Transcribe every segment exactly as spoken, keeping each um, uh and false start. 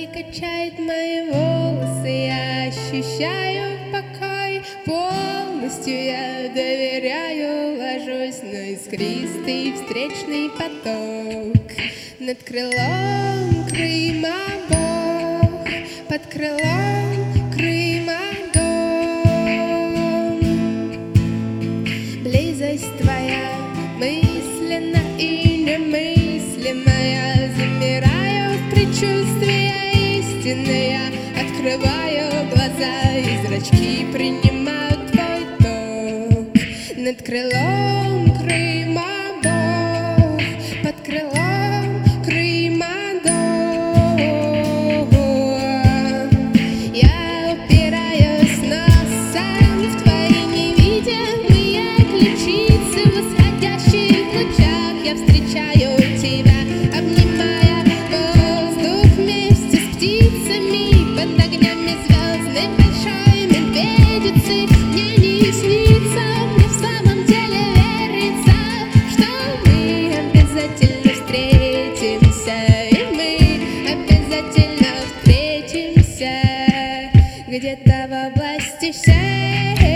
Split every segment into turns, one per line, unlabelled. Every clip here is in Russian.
ладони качает мои волосы, я ощущаю покой. Полностью я доверяю, ложусь на искристый встречный поток. Над крылом Крыма Бог, под крылом Крыма дом. Близость твоя мысленно и немыслимая, замираю в предчувствии истины. Я открываю глаза, и зрачки принимают твой ток. Над крылом Крыма Бог, под крылом Крыма дом. Я упираюсь носом в твои невидимые ключицы. В восходящих лучах я встречаю тебя, обнимая воздух вместе с птицами. Под огнями звездной большой медведицы мне не снится, мне в самом деле верится, что мы обязательно встретимся, и мы обязательно встретимся где-то в области сердца,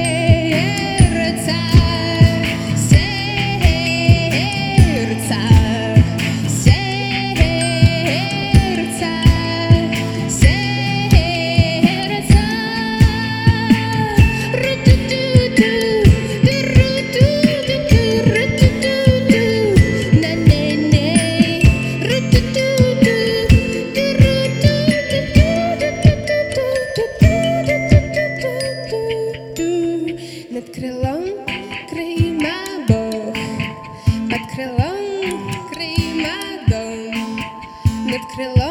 сердца, сердца, сердца. Ру-ту-ту-ту, ру-ту-ту-ту, ру-ту-ту-ту, на-не-не. Ру-ту-ту-ту, ру-ту-ту-ту. Над крылом Крыма Бог, под крылом Крыма дом. Над крылом